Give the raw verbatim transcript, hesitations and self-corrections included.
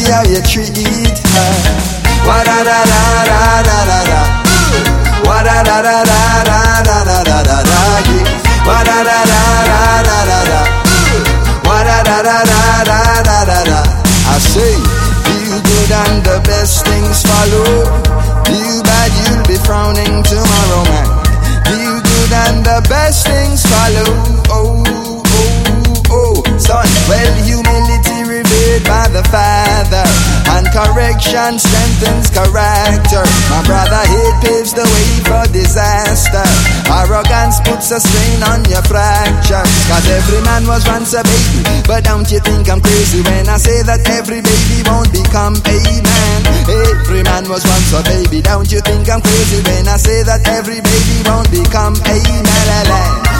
see how you treat her. Wa da da da da da da da. Wa da da da da da da da da da da. Wa da da da da da da da. Wa da da da da da da da da. I say, do good and the best things follow. Do bad, you'll be frowning tomorrow, man. Do good and the best things follow. Oh, oh, oh, son. Well, humility revealed by the Father, and correction strengthens character. My brother, hate paves the way for disaster. Arrogance puts a strain on your fractures. Cause every man was once a baby. But don't you think I'm crazy when I say that every baby won't become a man? Every man was once a baby. Don't you think I'm crazy when I say that every baby won't become a man?